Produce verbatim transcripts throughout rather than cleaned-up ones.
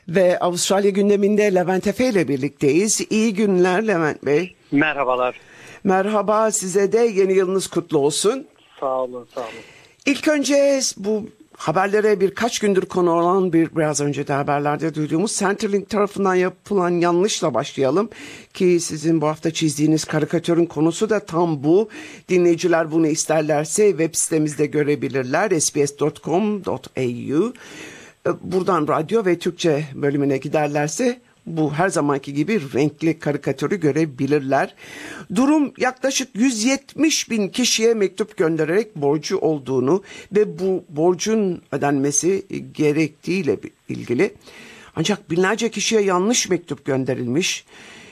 Ve Avustralya gündeminde Levent Efe ile birlikteyiz. İyi günler Levent Bey. Merhabalar. Merhaba, size de yeni yılınız kutlu olsun. Sağ olun, sağ olun. İlk önce bu haberlere birkaç gündür konu olan bir biraz önce de haberlerde duyduğumuz Centrelink tarafından yapılan yanlışla başlayalım. Ki sizin bu hafta çizdiğiniz karikatürün konusu da tam bu. Dinleyiciler bunu isterlerse web sitemizde görebilirler. s b s dot com dot a u. Buradan radyo ve Türkçe bölümüne giderlerse bu her zamanki gibi renkli karikatürü görebilirler. Durum yaklaşık yüz yetmiş bin kişiye mektup göndererek borcu olduğunu ve bu borcun ödenmesi gerektiğiyle ilgili. Ancak binlerce kişiye yanlış mektup gönderilmiş.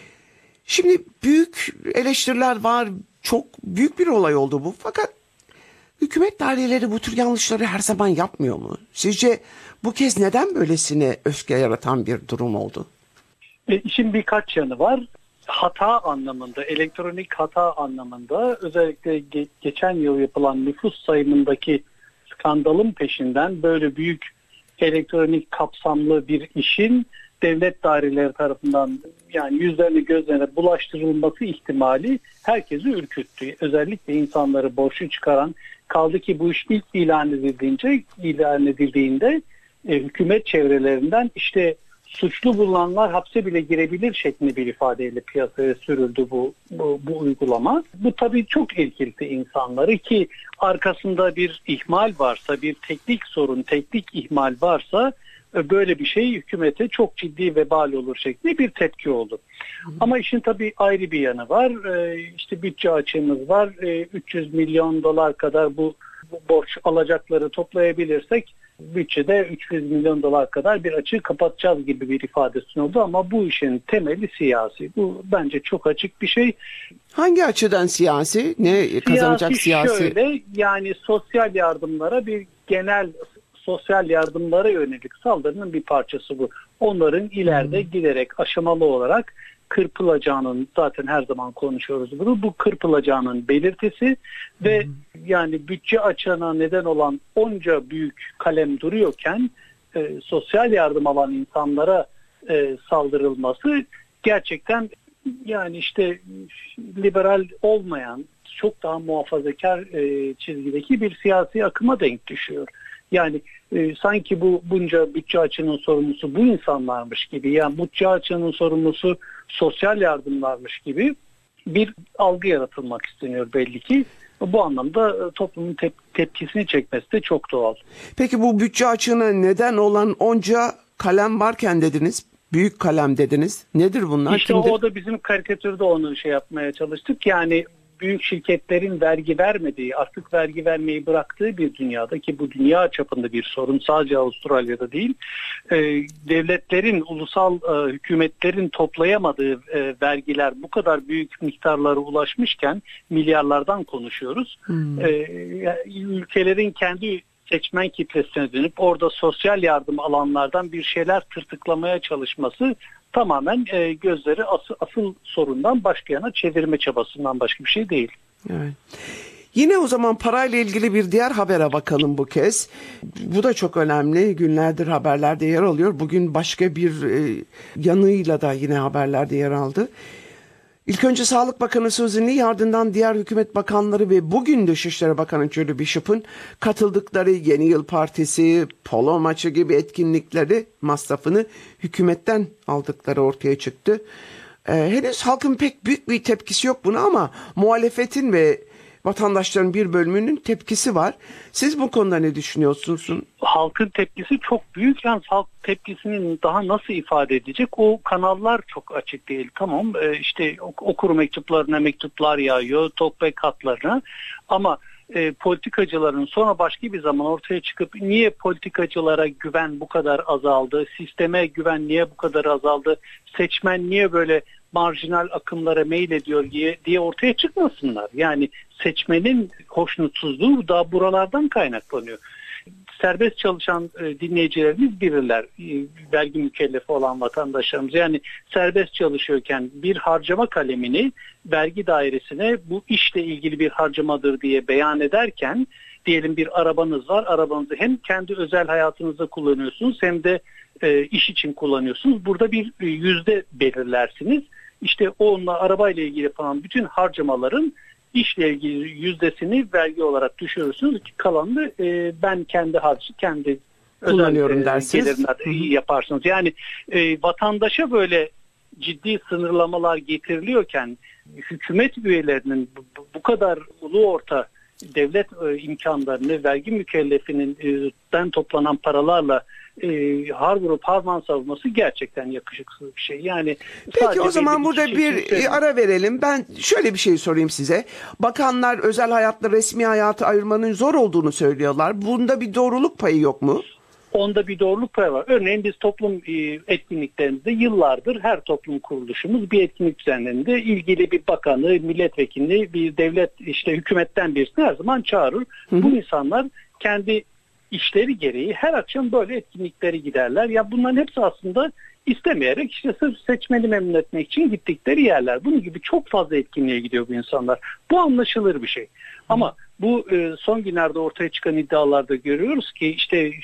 Şimdi büyük eleştiriler var. Çok büyük bir olay oldu bu. Fakat hükümet daireleri bu tür yanlışları her zaman yapmıyor mu? Sizce bu kez neden böylesine öfke yaratan bir durum oldu? E, işin birkaç yanı var. Hata anlamında, elektronik hata anlamında özellikle ge- geçen yıl yapılan nüfus sayımındaki skandalın peşinden böyle büyük elektronik kapsamlı bir işin devlet daireleri tarafından yani yüzlerine gözlerine bulaştırılması ihtimali herkesi ürküttü. Özellikle insanları borçlu çıkaran, kaldı ki bu iş ilk ilan edildiğince ilan edildiğinde e, hükümet çevrelerinden işte suçlu bulunanlar hapse bile girebilir şeklinde bir ifadeyle piyasaya sürüldü bu, bu, bu uygulama. Bu tabii çok irkiltti insanları ki arkasında bir ihmal varsa, bir teknik sorun, teknik ihmal varsa böyle bir şey hükümete çok ciddi vebal olur şeklinde bir tepki oldu. Hı hı. Ama işin tabii ayrı bir yanı var. Ee, işte bütçe açığımız var. Ee, üç yüz milyon dolar kadar bu, bu borç alacakları toplayabilirsek bütçede üç yüz milyon dolar kadar bir açığı kapatacağız gibi bir ifade sunuldu ama bu işin temeli siyasi. Bu bence çok açık bir şey. Hangi açıdan siyasi? Ne kazanacak siyasi? Siyasi şöyle, yani sosyal yardımlara bir genel sosyal yardımlara yönelik saldırının bir parçası bu. Onların ileride hmm. giderek aşamalı olarak kırpılacağının, zaten her zaman konuşuyoruz bunu, bu kırpılacağının belirtisi hmm. ve yani bütçe açığına neden olan onca büyük kalem duruyorken e, sosyal yardım alan insanlara e, saldırılması gerçekten yani işte liberal olmayan, çok daha muhafazakar e, çizgideki bir siyasi akıma denk düşüyor. Yani e, sanki bu bunca bütçe açığının sorumlusu bu insanlarmış gibi, yani bütçe açığının sorumlusu sosyal yardımlarmış gibi bir algı yaratılmak isteniyor belli ki. Bu anlamda toplumun tep- tepkisini çekmesi de çok doğal. Peki bu bütçe açığına neden olan onca kalem varken dediniz, büyük kalem dediniz. Nedir bunlar? İşte Kimdir? O da bizim karikatürde onu şey yapmaya çalıştık. Yani büyük şirketlerin vergi vermediği, artık vergi vermeyi bıraktığı bir dünyada ki bu dünya çapında bir sorun, sadece Avustralya'da değil, e, devletlerin, ulusal e, hükümetlerin toplayamadığı e, vergiler bu kadar büyük miktarlara ulaşmışken milyarlardan konuşuyoruz. Hmm. E, ülkelerin kendi seçmen kitlesine dönüp orada sosyal yardım alanlardan bir şeyler tırtıklamaya çalışması tamamen e, gözleri asıl, asıl sorundan başka yana çevirme çabasından başka bir şey değil. Evet. Yine o zaman parayla ilgili bir diğer habere bakalım bu kez. Bu da çok önemli. Günlerdir haberlerde yer alıyor. Bugün başka bir e, yanıyla da yine haberlerde yer aldı. İlk önce Sağlık Bakanı Susan Lee, ardından diğer hükümet bakanları ve bugün Dışişleri Bakanı Julie Bishop'un katıldıkları Yeni Yıl Partisi, polo maçı gibi etkinlikleri masrafını hükümetten aldıkları ortaya çıktı. Ee, henüz halkın pek büyük bir tepkisi yok buna ama muhalefetin ve vatandaşların bir bölümünün tepkisi var. Siz bu konuda ne düşünüyorsunuz? Halkın tepkisi çok büyük. Yalnız halk tepkisini daha nasıl ifade edecek? O kanallar çok açık değil. Tamam işte okur mektuplarına mektuplar yağıyor, talkback hatlarına ama e, politikacıların sonra başka bir zaman ortaya çıkıp niye politikacılara güven bu kadar azaldı, sisteme güven niye bu kadar azaldı, seçmen niye böyle marjinal akımlara meylediyor diye, diye ortaya çıkmasınlar. Yani seçmenin hoşnutsuzluğu da buralardan kaynaklanıyor. Serbest çalışan e, dinleyicilerimiz bilirler, e, vergi mükellefi olan vatandaşlarımız. Yani serbest çalışıyorken bir harcama kalemini vergi dairesine bu işle ilgili bir harcamadır diye beyan ederken, diyelim bir arabanız var, arabanızı hem kendi özel hayatınızda kullanıyorsunuz hem de e, iş için kullanıyorsunuz. Burada bir e, yüzde belirlersiniz. İşte onunla arabayla ilgili falan bütün harcamaların işle ilgili yüzdesini vergi olarak düşürürsünüz. Kalanını e, ben kendi harcı, kendi kullanıyorum özel, dersiniz. Gelirimler yaparsınız. Yani e, vatandaşa böyle ciddi sınırlamalar getiriliyorken hükümet üyelerinin bu, bu kadar ulu orta devlet e, imkanlarını vergi mükellefinin toplanan paralarla e, har vurup harman savunması gerçekten yakışıksız bir şey. Yani peki o zaman burada bir şey ara verelim. Ben şöyle bir şey sorayım size. Bakanlar özel hayatla resmi hayatı ayırmanın zor olduğunu söylüyorlar. Bunda bir doğruluk payı yok mu? Onda bir doğruluk payı var. Örneğin biz toplum etkinliklerimizde yıllardır her toplum kuruluşumuz bir etkinlik düzenlerinde ilgili bir bakanı, milletvekilini, bir devlet işte hükümetten birisini her zaman çağırır. Hı hı. Bu insanlar kendi işleri gereği her akşam böyle etkinliklere giderler. Ya bunların hepsi aslında istemeyerek işte sırf seçmeni memnun etmek için gittikleri yerler. Bunun gibi çok fazla etkinliğe gidiyor bu insanlar. Bu anlaşılır bir şey. Ama bu son günlerde ortaya çıkan iddialarda görüyoruz ki işte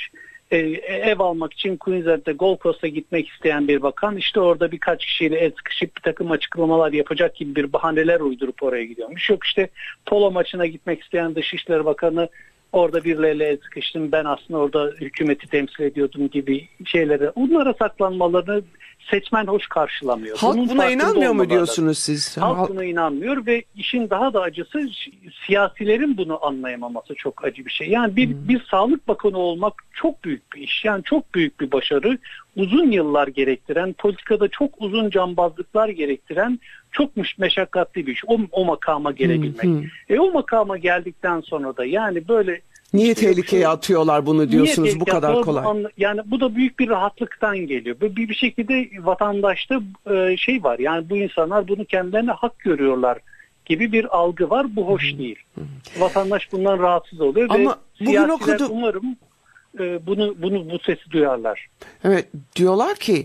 ev almak için Queensland'de Gold Coast'a gitmek isteyen bir bakan işte orada birkaç kişiyle el sıkışıp bir takım açıklamalar yapacak gibi bir bahaneler uydurup oraya gidiyormuş. Yok işte polo maçına gitmek isteyen Dışişleri Bakanı orada birileriyle el sıkıştım, ben aslında orada hükümeti temsil ediyordum gibi şeylere. Onlara saklanmalarını seçmen hoş karşılamıyor. Halk Bunun buna inanmıyor mu diyorsunuz lazım. siz? Halk buna inanmıyor ve işin daha da acısı siyasilerin bunu anlayamaması çok acı bir şey. Yani bir, hmm. bir sağlık bakanı olmak çok büyük bir iş. Yani çok büyük bir başarı. Uzun yıllar gerektiren, politikada çok uzun cambazlıklar gerektiren çok meşakkatli bir iş. O, o makama gelebilmek. Hmm. E o makama geldikten sonra da yani böyle niye işte tehlikeye şey, atıyorlar bunu diyorsunuz bu kadar kolay? Anla, yani bu da büyük bir rahatlıktan geliyor. Bir, bir şekilde vatandaşta e, şey var. Yani bu insanlar bunu kendilerine hak görüyorlar gibi bir algı var. Bu hoş hmm. değil. Hmm. Vatandaş bundan rahatsız oluyor. Ama ve siyasiler okudum. umarım e, bunu bunu bu sesi duyarlar. Evet, diyorlar ki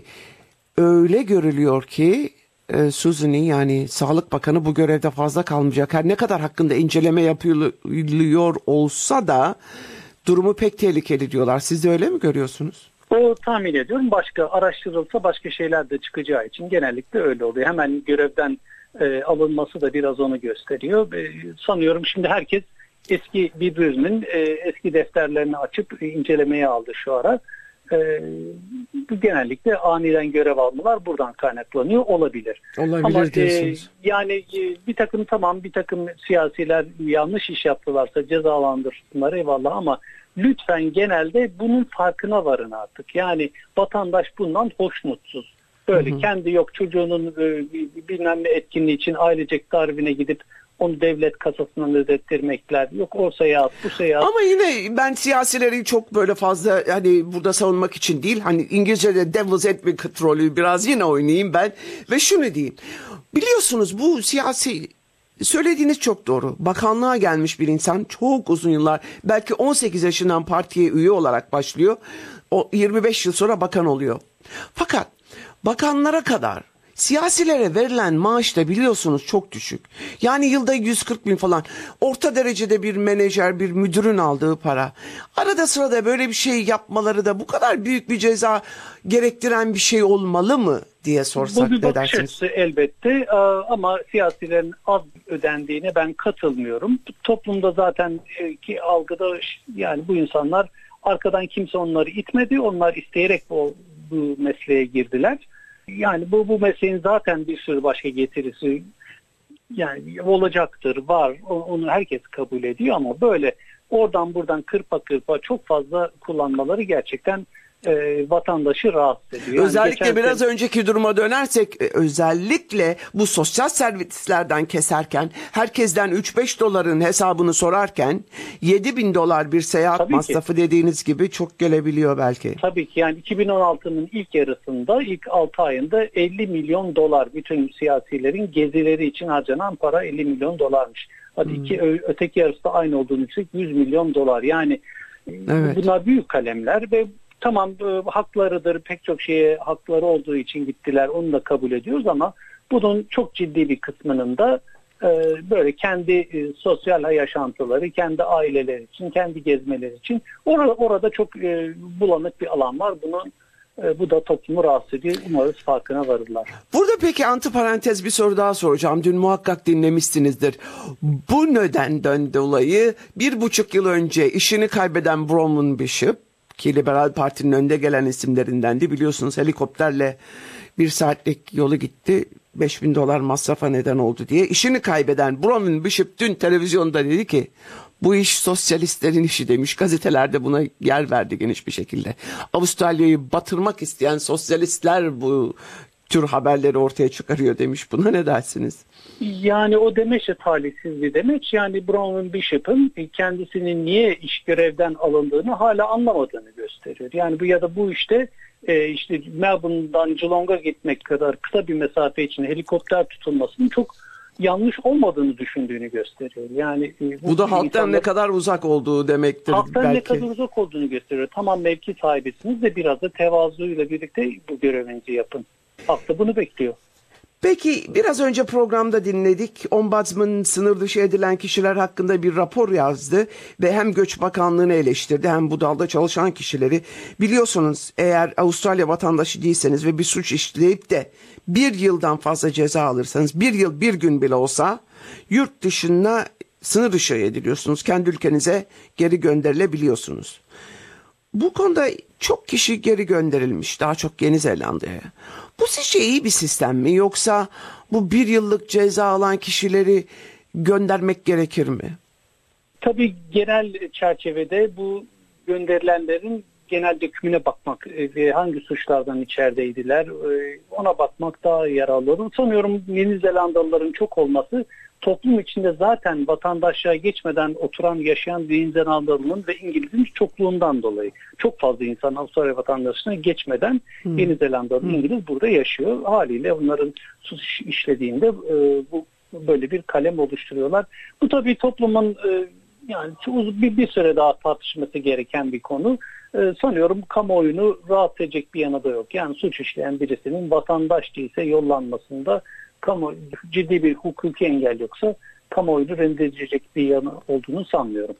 öyle görülüyor ki e, Susan yani Sağlık Bakanı bu görevde fazla kalmayacak. Her ne kadar hakkında inceleme yapılıyor olsa da durumu pek tehlikeli diyorlar. Siz de öyle mi görüyorsunuz? O tahmin ediyorum. Başka araştırılsa başka şeyler de çıkacağı için genellikle öyle oluyor. Hemen görevden e, alınması da biraz onu gösteriyor. E, sanıyorum şimdi herkes eski birbirinin e, eski defterlerini açıp e, incelemeye aldı şu ara. E, genellikle aniden görev almalar buradan kaynaklanıyor olabilir. Olabilir ama diyorsunuz. E, yani e, bir takım tamam bir takım siyasiler yanlış iş yaptılarsa cezalandırsınlar eyvallah ama lütfen genelde bunun farkına varın artık. Yani vatandaş bundan hoşnutsuz. Böyle hı hı. kendi yok çocuğunun e, bilmem ne etkinliği için ailecek tarifine gidip onu devlet kasasından ödettirmekler. Yok o seyahat, bu seyahat. Ama yine ben siyasileri çok böyle fazla hani burada savunmak için değil. Hani İngilizce'de devil's advocate rolü biraz yine oynayayım ben. Ve şunu diyeyim. Biliyorsunuz bu siyasi söylediğiniz çok doğru. Bakanlığa gelmiş bir insan çok uzun yıllar belki on sekiz yaşından partiye üye olarak başlıyor. O yirmi beş yıl sonra bakan oluyor. Fakat bakanlara kadar siyasilere verilen maaş da biliyorsunuz çok düşük. Yani yılda yüz kırk bin falan. Orta derecede bir menajer, bir müdürün aldığı para. Arada sırada böyle bir şey yapmaları da bu kadar büyük bir ceza gerektiren bir şey olmalı mı diye sorsak ne dersiniz? Bu bir bakış açısı elbette ama siyasilerin az ödendiğine ben katılmıyorum. Toplumda zaten ki algıda yani bu insanlar arkadan kimse onları itmedi. Onlar isteyerek bu, bu mesleğe girdiler. Yani bu bu mesleğin zaten bir sürü başka getirisi yani olacaktır, var. Onu herkes kabul ediyor ama böyle oradan buradan kırpa kırpa çok fazla kullanmaları gerçekten e, vatandaşı rahatsız ediyor. Yani özellikle biraz sene... önceki duruma dönersek özellikle bu sosyal servislerden keserken herkesten üç beş doların hesabını sorarken yedi bin dolar bir seyahat Tabii masrafı ki. dediğiniz gibi çok gelebiliyor belki. Tabii ki yani iki bin on altının ilk yarısında ilk altı ayında elli milyon dolar bütün siyasilerin gezileri için harcanan para elli milyon dolarmış. Hadi hmm. iki öteki yarısı da aynı olduğunu için yüz milyon dolar yani evet. bunlar büyük kalemler ve tamam e, haklarıdır pek çok şeye hakları olduğu için gittiler onu da kabul ediyoruz ama bunun çok ciddi bir kısmının da e, böyle kendi e, sosyal yaşantıları, kendi aileleri için, kendi gezmeleri için orada, orada çok e, bulanık bir alan var. Bunun E, bu da toplumu rahatsız ediyor. Umarız farkına varırlar. Burada peki antiparantez bir soru daha soracağım. Dün muhakkak dinlemişsinizdir. Bu nedenden dolayı bir buçuk yıl önce işini kaybeden Bronwyn Bishop, ki Liberal Parti'nin önde gelen isimlerindendi, biliyorsunuz, helikopterle bir saatlik yolu gitti. beş bin dolar masrafa neden oldu diye. İşini kaybeden Bronwyn Bishop dün televizyonda dedi ki bu iş sosyalistlerin işi demiş. Gazetelerde buna yer verdi geniş bir şekilde. Avustralya'yı batırmak isteyen sosyalistler bu tür haberleri ortaya çıkarıyor demiş. Buna ne dersiniz? Yani o demeç de talihsiz bir demeç. Yani Bronwyn Bishop'ın kendisinin niye iş görevden alındığını hala anlamadığını gösteriyor. Yani bu ya da bu işte e, işte Melbourne'dan Geelong'a gitmek kadar kısa bir mesafe için helikopter tutulmasının çok yanlış olmadığını düşündüğünü gösteriyor. Yani e, bu, bu da halktan insanlar, ne kadar uzak olduğu demektir. halktan belki. ne kadar uzak olduğunu gösteriyor. Tamam, mevki sahibisiniz de biraz da tevazuyla birlikte bu görevinizi yapın. Halk da bunu bekliyor. Peki biraz önce programda dinledik. Ombudsman sınır dışı edilen kişiler hakkında bir rapor yazdı ve hem Göç Bakanlığı'nı eleştirdi hem bu dalda çalışan kişileri. Biliyorsunuz, eğer Avustralya vatandaşı değilseniz ve bir suç işleyip de bir yıldan fazla ceza alırsanız, bir yıl bir gün bile olsa yurt dışına sınır dışı ediliyorsunuz. Kendi ülkenize geri gönderilebiliyorsunuz. Bu konuda çok kişi geri gönderilmiş, daha çok Yeni Zelanda'ya. Bu sizce iyi bir sistem mi, yoksa bu bir yıllık ceza alan kişileri göndermek gerekir mi? Tabii genel çerçevede bu gönderilenlerin genel dökümüne bakmak ve hangi suçlardan içerideydiler ona bakmak daha yararlı olur. Sanıyorum Yeni Zelandalıların çok olması toplum içinde zaten vatandaşlığa geçmeden oturan, yaşayan Yeni Zelandalı'nın ve İngiliz'in çokluğundan dolayı. Çok fazla insan Avustralya vatandaşlığına geçmeden hmm. Yeni Zelandalı, hmm. İngiliz burada yaşıyor. Haliyle onların suç işlediğinde e, bu böyle bir kalem oluşturuyorlar. Bu tabii toplumun e, yani bir, bir süre daha tartışması gereken bir konu. Ee, sanıyorum kamuoyunu rahatsız edecek bir yanı da yok. Yani suç işleyen birisinin vatandaş değilse yollanmasında kamu, ciddi bir hukuki engel yoksa kamuoyunu rencide edecek bir yanı olduğunu sanmıyorum.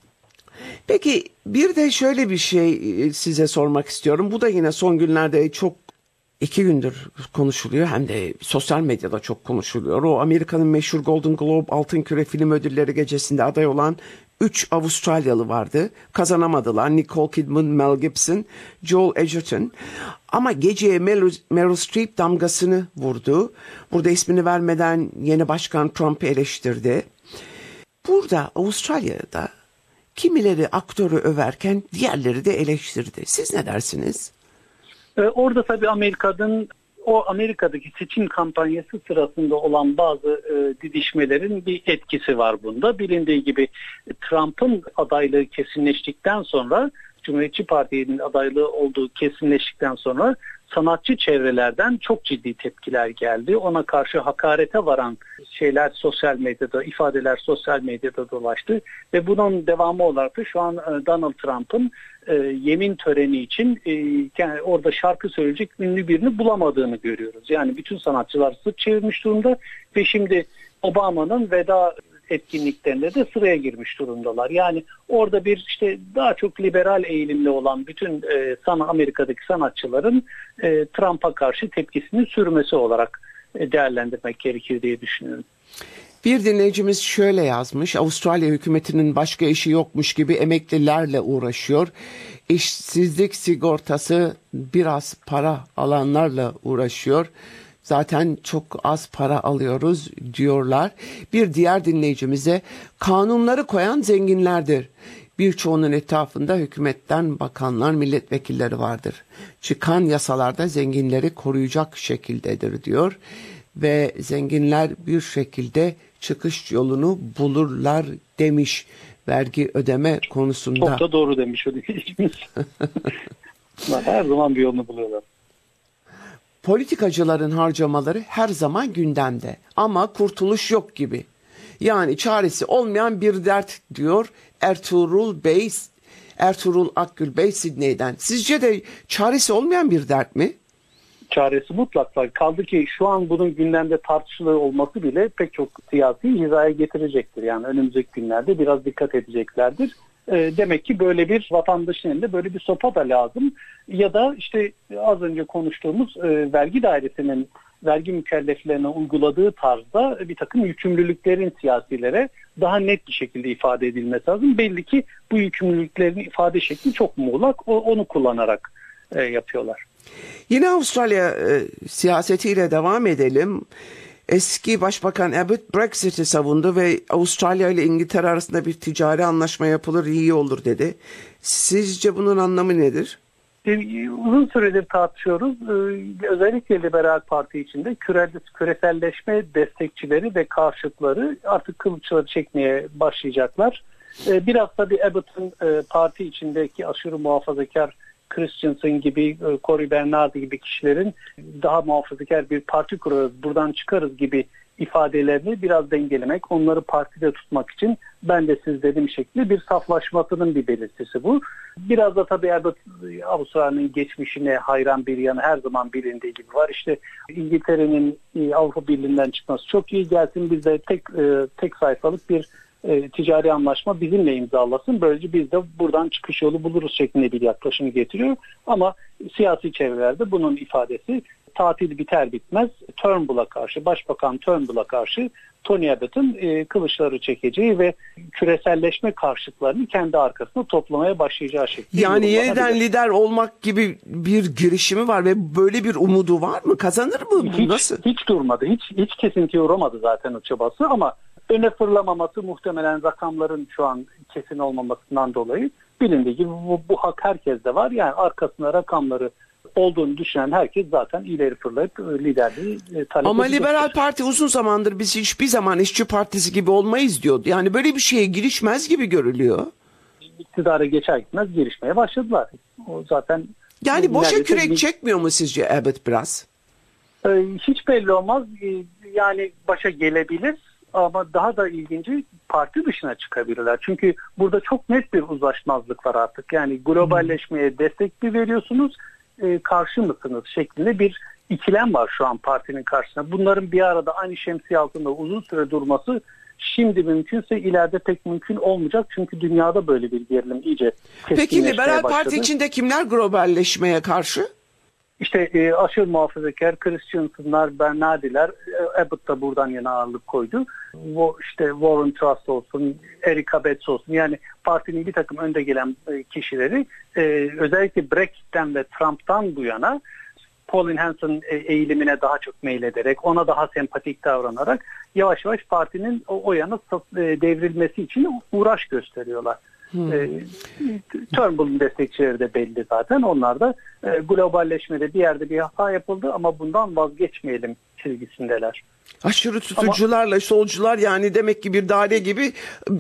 Peki bir de şöyle bir şey size sormak istiyorum. Bu da yine son günlerde çok, iki gündür konuşuluyor, hem de sosyal medyada çok konuşuluyor. O Amerika'nın meşhur Golden Globe Altın Küre Film Ödülleri gecesinde aday olan üç Avustralyalı vardı. Kazanamadılar. Nicole Kidman, Mel Gibson, Joel Edgerton. Ama geceye Meryl, Meryl Streep damgasını vurdu. Burada ismini vermeden yeni başkan Trump'ı eleştirdi. Burada Avustralya'da kimileri aktörü överken diğerleri de eleştirdi. Siz ne dersiniz? Orada tabii Amerika'nın o Amerika'daki seçim kampanyası sırasında olan bazı e, didişmelerin bir etkisi var bunda. Bilindiği gibi Trump'ın adaylığı kesinleştikten sonra, Cumhuriyetçi Parti'nin adaylığı olduğu kesinleştikten sonra sanatçı çevrelerden çok ciddi tepkiler geldi. Ona karşı hakarete varan şeyler sosyal medyada, ifadeler sosyal medyada dolaştı ve bunun devamı olarak da şu an Donald Trump'ın e, yemin töreni için e, yani orada şarkı söyleyecek ünlü birini bulamadığını görüyoruz. Yani bütün sanatçılar sırt çevirmiş durumda ve şimdi Obama'nın veda etkinliklerinde de sıraya girmiş durumdalar. Yani orada bir işte daha çok liberal eğilimli olan bütün e, sana Amerika'daki sanatçıların e, Trump'a karşı tepkisini sürmesi olarak e, değerlendirmek gerekir diye düşünüyorum. Bir dinleyicimiz şöyle yazmış: Avustralya hükümetinin başka işi yokmuş gibi emeklilerle uğraşıyor. İşsizlik sigortası biraz para alanlarla uğraşıyor. Zaten çok az para alıyoruz diyorlar. Bir diğer dinleyicimize kanunları koyan zenginlerdir. Birçoğunun etrafında hükümetten bakanlar, milletvekilleri vardır. Çıkan yasalarda zenginleri koruyacak şekildedir diyor. Ve zenginler bir şekilde çıkış yolunu bulurlar demiş vergi ödeme konusunda. Çok da doğru demiş o dinleyicimiz. Her zaman bir yolunu buluyorlar. Politikacıların harcamaları her zaman gündemde ama kurtuluş yok gibi. Yani çaresi olmayan bir dert diyor Ertuğrul Bey, Ertuğrul Akgül Bey Sydney'den. Sizce de çaresi olmayan bir dert mi? Çaresi mutlak var. Kaldı ki şu an bunun gündemde tartışılıyor olması bile pek çok siyasi hizaya getirecektir. Yani önümüzdeki günlerde biraz dikkat edeceklerdir. E, demek ki böyle bir vatandaşın elinde böyle bir sopa da lazım. Ya da işte az önce konuştuğumuz e, vergi dairesinin vergi mükelleflerine uyguladığı tarzda bir takım yükümlülüklerin siyasilere daha net bir şekilde ifade edilmesi lazım. Belli ki bu yükümlülüklerin ifade şekli çok muğlak. O, onu kullanarak e, yapıyorlar. Yine Avustralya e, siyasetiyle devam edelim. Eski Başbakan Abbott Brexit'i savundu ve Avustralya ile İngiltere arasında bir ticari anlaşma yapılır, iyi olur dedi. Sizce bunun anlamı nedir? Uzun süredir tartışıyoruz. Özellikle Liberal Parti içinde küreselleşme destekçileri ve karşıtları artık kılıçları çekmeye başlayacaklar. Biraz tabii Abbott'ın parti içindeki aşırı muhafazakar Christensen gibi, Cory Bernardi gibi kişilerin daha muhafazakar bir parti kurarız, buradan çıkarız gibi ifadelerini biraz dengelemek, onları partide tutmak için ben de siz dediğim şekilde bir saflaşmasının bir belirtisi bu. Biraz da tabii Abbott Avustralya'nın geçmişine hayran bir yanı her zaman bilindiği gibi var. İşte İngiltere'nin Avrupa Birliği'nden çıkması çok iyi, gelsin biz de tek tek sayfalık bir E, ticari anlaşma bizimle imzalasın. Böylece biz de buradan çıkış yolu buluruz şeklinde bir yaklaşımı getiriyor. Ama siyasi çevrelerde bunun ifadesi tatil biter bitmez Turnbull'a karşı, Başbakan Turnbull'a karşı Tony Abbott'ın e, kılıçları çekeceği ve küreselleşme karşıtlarını kendi arkasına toplamaya başlayacağı şekilde. Yani yeniden lider olmak gibi bir girişimi var ve böyle bir umudu var mı? Kazanır mı? Hiç, Nasıl? hiç durmadı. Hiç, hiç kesintiye uğramadı zaten o çabası ama öne fırlamaması muhtemelen rakamların şu an kesin olmamasından dolayı bilindiği gibi bu, bu hak herkeste var. Yani arkasında rakamları olduğunu düşünen herkes zaten ileri fırlayıp liderliği talep edecektir. Ama Liberal Parti uzun zamandır biz hiçbir zaman işçi partisi gibi olmayız diyordu. Yani böyle bir şeye girişmez gibi görülüyor. İktidara geçer gitmez girişmeye başladılar. O zaten yani boşa kürek bir... çekmiyor mu sizce Abbott biraz? Ee, hiç belli olmaz. Ee, yani başa gelebilir. Ama daha da ilginci parti dışına çıkabilirler. Çünkü burada çok net bir uzlaşmazlık var artık. Yani globalleşmeye destek mi veriyorsunuz, e, karşı mısınız şeklinde bir ikilem var şu an partinin karşısında. Bunların bir arada aynı şemsiye altında uzun süre durması şimdi mümkünse ileride pek mümkün olmayacak. Çünkü dünyada böyle bir gerilim iyice Peki Liberal başladı. Parti içinde kimler globalleşmeye karşı? İşte e, aşırı muhafazakar Christensen'lar, Bernardi'ler, e, Abbott da buradan yana ağırlık koydu. O, işte Warren Truss olsun, Eric Abetz olsun, yani partinin bir takım önde gelen e, kişileri e, özellikle Brexit'ten ve Trump'tan bu yana Pauline Hanson e, eğilimine daha çok meylederek, ona daha sempatik davranarak yavaş yavaş partinin o, o yana e, devrilmesi için uğraş gösteriyorlar. Hmm. E, Turnbull'un destekçileri de belli zaten. Onlar da e, globalleşmede bir yerde bir hata yapıldı ama bundan vazgeçmeyelim çizgisindeler. Aşırı tutucularla ama, solcular yani demek ki bir daire gibi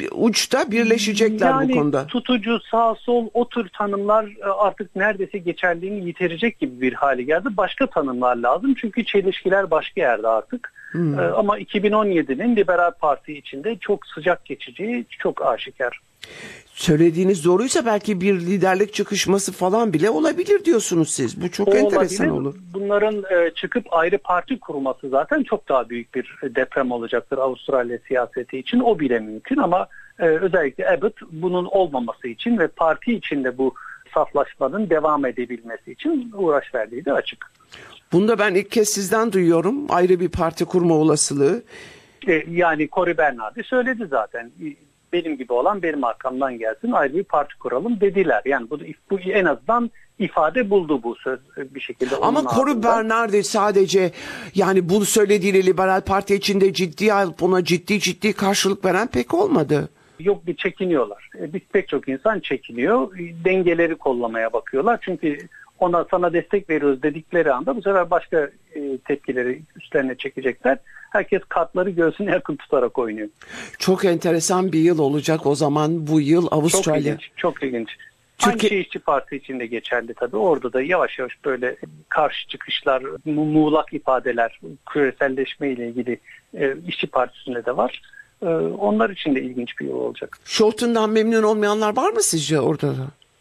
uçta birleşecekler yani bu konuda. Tutucu, sağ sol o tür tanımlar artık neredeyse geçerliğini yitirecek gibi bir hale geldi. Başka tanımlar lazım çünkü çelişkiler başka yerde artık. Hmm. E, ama iki bin on yedinin Liberal Parti içinde çok sıcak geçeceği çok aşikar. Söylediğiniz doğruysa belki bir liderlik çıkışması falan bile olabilir diyorsunuz siz. Bu çok o enteresan olabilir. Olur. Bunların e, çıkıp ayrı parti kurması zaten çok daha büyük bir deprem olacaktır Avustralya siyaseti için. O bile mümkün ama e, özellikle Abbott bunun olmaması için ve parti içinde bu saflaşmanın devam edebilmesi için uğraş verdiği de açık. Bunda ben ilk kez sizden duyuyorum. Ayrı bir parti kurma olasılığı. E, yani Cory Bernardi söyledi zaten. Benim gibi olan benim arkamdan gelsin, ayrı bir parti kuralım dediler. Yani bu, bu en azından ifade buldu bu söz bir şekilde. Ama Cory Bernardi sadece yani bunu söylediğiyle Liberal Parti içinde ciddi alıp ona ciddi ciddi karşılık veren pek olmadı. Yok, bir çekiniyorlar. Bir, pek çok insan çekiniyor. Dengeleri kollamaya bakıyorlar. Çünkü ona sana destek veriyoruz dedikleri anda bu sefer başka e, tepkileri üstlerine çekecekler. Herkes kartları göğsüne yakın tutarak oynuyor. Çok enteresan bir yıl olacak o zaman bu yıl Avustralya. Çok ilginç. Çok ilginç. Türkiye... Aynı şey İşçi Parti için de geçerli tabii. Orada da yavaş yavaş böyle karşı çıkışlar, mu- muğlak ifadeler, küreselleşme ile ilgili e, İşçi Partisi'nde de var. E, onlar için de ilginç bir yıl olacak. Shorten'dan memnun olmayanlar var mı sizce orada da?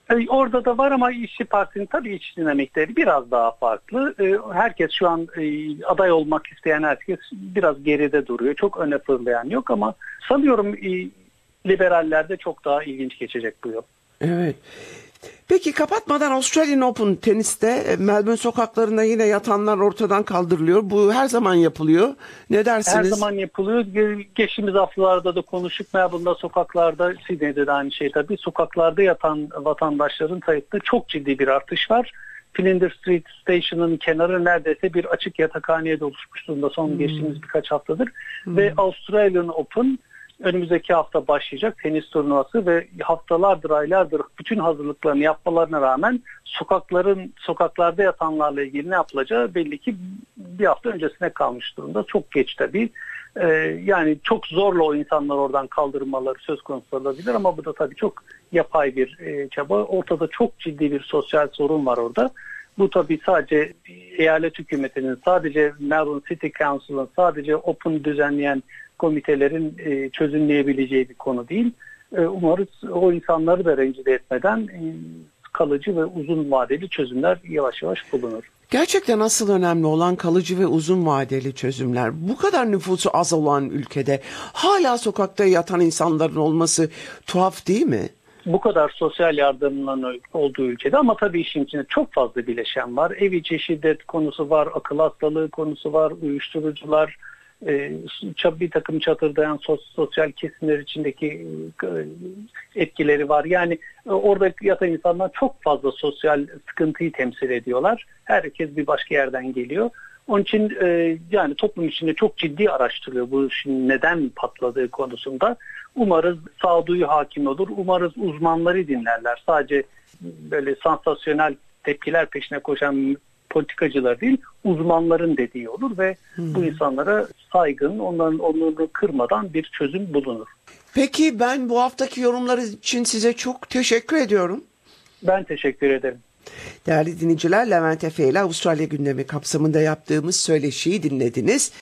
E, Orada da var ama İşçi Partisi'nin tabii iç dinamikleri biraz daha farklı. E, Herkes şu an e, aday olmak isteyen herkes biraz geride duruyor. Çok öne fırlayan yok ama sanıyorum e, liberallerde çok daha ilginç geçecek bu yıl. Evet. Peki kapatmadan Australian Open teniste Melbourne sokaklarında yine yatanlar ortadan kaldırılıyor. Bu her zaman yapılıyor. Ne dersiniz? Her zaman yapılıyor. Geçtiğimiz haftalarda da konuştuk. Melbourne'da sokaklarda, Sydney'de de aynı şey tabii. Sokaklarda yatan vatandaşların sayısında çok ciddi bir artış var. Flinders Street Station'ın kenarı neredeyse bir açık yatakhaneye doluşmuş durumda son hmm. geçtiğimiz birkaç haftadır. Hmm. Ve Australian Open önümüzdeki hafta başlayacak tenis turnuvası ve haftalardır, aylardır bütün hazırlıklarını yapmalarına rağmen sokakların sokaklarda yatanlarla ilgili ne yapılacağı belli ki bir hafta öncesine kalmış durumda. Çok geç tabii. Ee, yani çok zorla o insanlar oradan kaldırmaları söz konusu olabilir ama bu da tabii çok yapay bir e, çaba. Ortada çok ciddi bir sosyal sorun var orada. Bu tabii sadece eyalet hükümetinin, sadece Melbourne City Council'ın, sadece Open düzenleyen komitelerin e, çözümleyebileceği bir konu değil. E, umarız o insanları da rencide etmeden e, kalıcı ve uzun vadeli çözümler yavaş yavaş bulunur. Gerçekten asıl önemli olan kalıcı ve uzun vadeli çözümler. Bu kadar nüfusu az olan ülkede hala sokakta yatan insanların olması tuhaf değil mi? Bu kadar sosyal yardımların olduğu ülkede ama tabii işin içinde çok fazla bileşen var. Ev içi şiddet konusu var, akıl hastalığı konusu var, uyuşturucular, bir takım çatırdayan sosyal kesimler içindeki etkileri var. Yani orada yatan insanlar çok fazla sosyal sıkıntıyı temsil ediyorlar. Herkes bir başka yerden geliyor. Onun için yani toplum içinde çok ciddi araştırılıyor bu işin neden patladığı konusunda. Umarız sağduyu hakim olur. Umarız uzmanları dinlerler. Sadece böyle sansasyonel tepkiler peşine koşan politikacılar değil, uzmanların dediği olur ve hmm. bu insanlara saygın, onların onları kırmadan bir çözüm bulunur. Peki ben bu haftaki yorumlar için size çok teşekkür ediyorum. Ben teşekkür ederim. Değerli dinleyiciler, Levent Efe ile Avustralya gündemi kapsamında yaptığımız söyleşiyi dinlediniz.